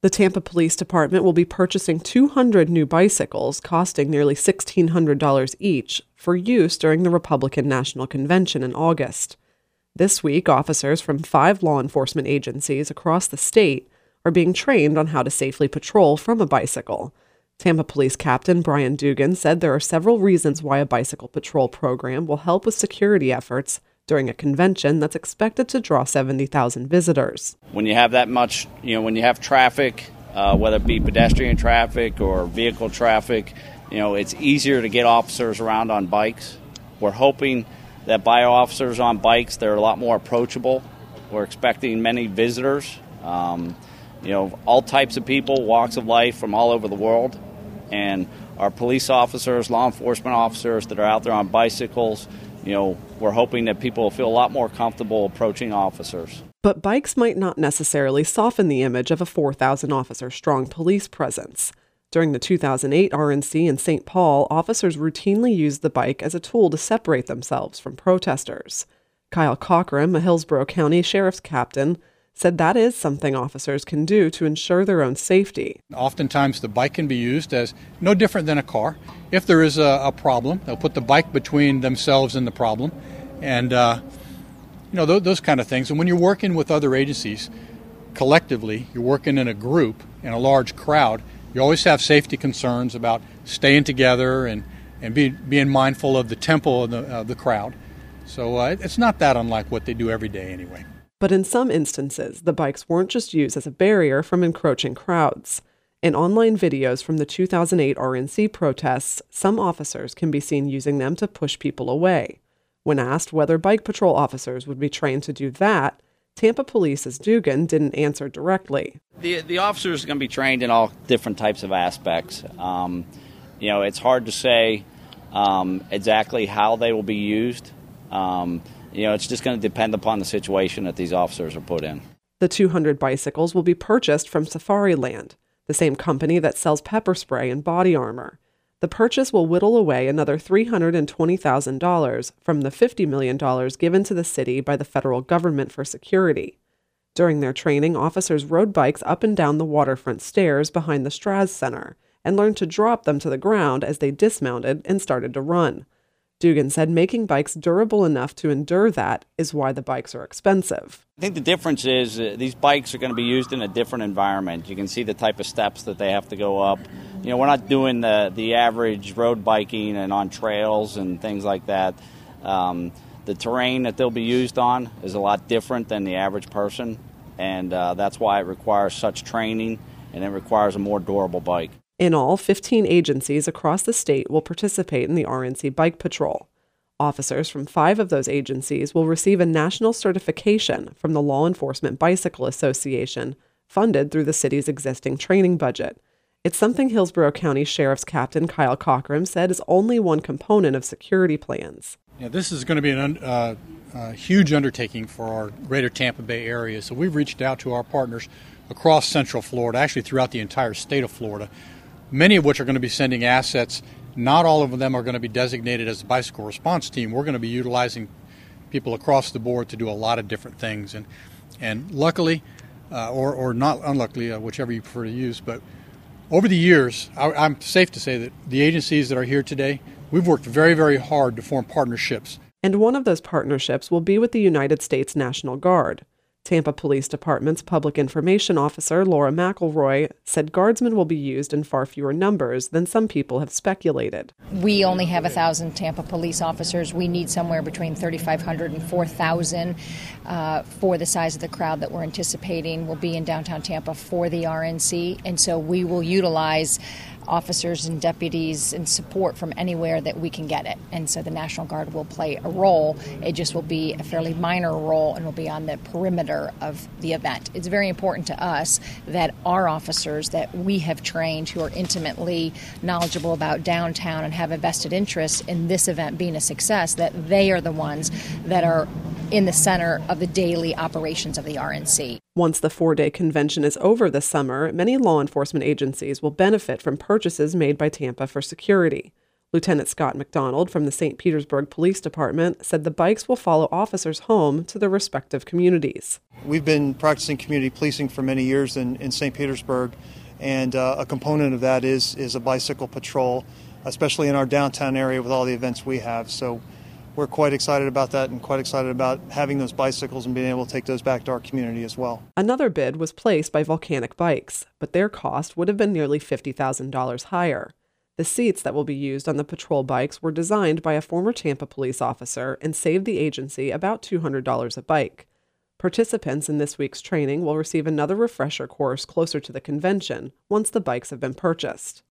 The Tampa Police Department will be purchasing 200 new bicycles, costing nearly $1,600 each, for use during the Republican National Convention in August. This week, officers from 5 law enforcement agencies across the state are being trained on how to safely patrol from a bicycle. Tampa Police Captain Brian Dugan said there are several reasons why a bicycle patrol program will help with security efforts during a convention that's expected to draw 70,000 visitors. When you have that much, when you have traffic, whether it be pedestrian traffic or vehicle traffic, it's easier to get officers around on bikes. We're hoping that by officers on bikes, they're a lot more approachable. We're expecting many visitors, all types of people, walks of life from all over the world. And our police officers, law enforcement officers that are out there on bicycles, we're hoping that people will feel a lot more comfortable approaching officers. But bikes might not necessarily soften the image of a 4,000-officer-strong police presence. During the 2008 RNC in St. Paul, officers routinely used the bike as a tool to separate themselves from protesters. Kyle Cochran, a Hillsborough County Sheriff's captain, said that is something officers can do to ensure their own safety. Oftentimes the bike can be used as no different than a car. If there is a problem, they'll put the bike between themselves and the problem, and those kind of things. And when you're working with other agencies, collectively, you're working in a group, in a large crowd, you always have safety concerns about staying together and being mindful of the tempo of the crowd. So it's not that unlike what they do every day anyway. But in some instances, the bikes weren't just used as a barrier from encroaching crowds. In online videos from the 2008 RNC protests, some officers can be seen using them to push people away. When asked whether bike patrol officers would be trained to do that, Tampa Police's Dugan didn't answer directly. The officers are going to be trained in all different types of aspects. It's hard to say exactly how they will be used. It's just going to depend upon the situation that these officers are put in. The 200 bicycles will be purchased from Safariland, the same company that sells pepper spray and body armor. The purchase will whittle away another $320,000 from the $50 million given to the city by the federal government for security. During their training, officers rode bikes up and down the waterfront stairs behind the Straz Center and learned to drop them to the ground as they dismounted and started to run. Dugan said making bikes durable enough to endure that is why the bikes are expensive. I think the difference is these bikes are going to be used in a different environment. You can see the type of steps that they have to go up. We're not doing the average road biking and on trails and things like that. The terrain that they'll be used on is a lot different than the average person, and that's why it requires such training, and it requires a more durable bike. In all, 15 agencies across the state will participate in the RNC Bike Patrol. Officers from 5 of those agencies will receive a national certification from the Law Enforcement Bicycle Association, funded through the city's existing training budget. It's something Hillsborough County Sheriff's Captain Kyle Cochran said is only one component of security plans. This is going to be a huge undertaking for our greater Tampa Bay area, so we've reached out to our partners across Central Florida, actually throughout the entire state of Florida, many of which are going to be sending assets. Not all of them are going to be designated as a bicycle response team. We're going to be utilizing people across the board to do a lot of different things. And luckily, or not unluckily, whichever you prefer to use, but over the years, I'm safe to say that the agencies that are here today, we've worked very, very hard to form partnerships. And one of those partnerships will be with the United States National Guard. Tampa Police Department's Public Information Officer, Laura McElroy, said guardsmen will be used in far fewer numbers than some people have speculated. We only have 1,000 Tampa police officers. We need somewhere between 3,500 and 4,000 for the size of the crowd that we're anticipating will be in downtown Tampa for the RNC. And so we will utilize officers and deputies and support from anywhere that we can get it. And so the National Guard will play a role. It just will be a fairly minor role and will be on the perimeter of the event. It's very important to us that our officers that we have trained who are intimately knowledgeable about downtown and have a vested interest in this event being a success, that they are the ones that are in the center of the daily operations of the RNC. Once the 4-day convention is over this summer, many law enforcement agencies will benefit from purchases made by Tampa for security. Lieutenant Scott McDonald from the St. Petersburg Police Department said the bikes will follow officers home to their respective communities. We've been practicing community policing for many years in St. Petersburg, and a component of that is a bicycle patrol, especially in our downtown area with all the events we have. So we're quite excited about that and quite excited about having those bicycles and being able to take those back to our community as well. Another bid was placed by Volcanic Bikes, but their cost would have been nearly $50,000 higher. The seats that will be used on the patrol bikes were designed by a former Tampa police officer and saved the agency about $200 a bike. Participants in this week's training will receive another refresher course closer to the convention once the bikes have been purchased.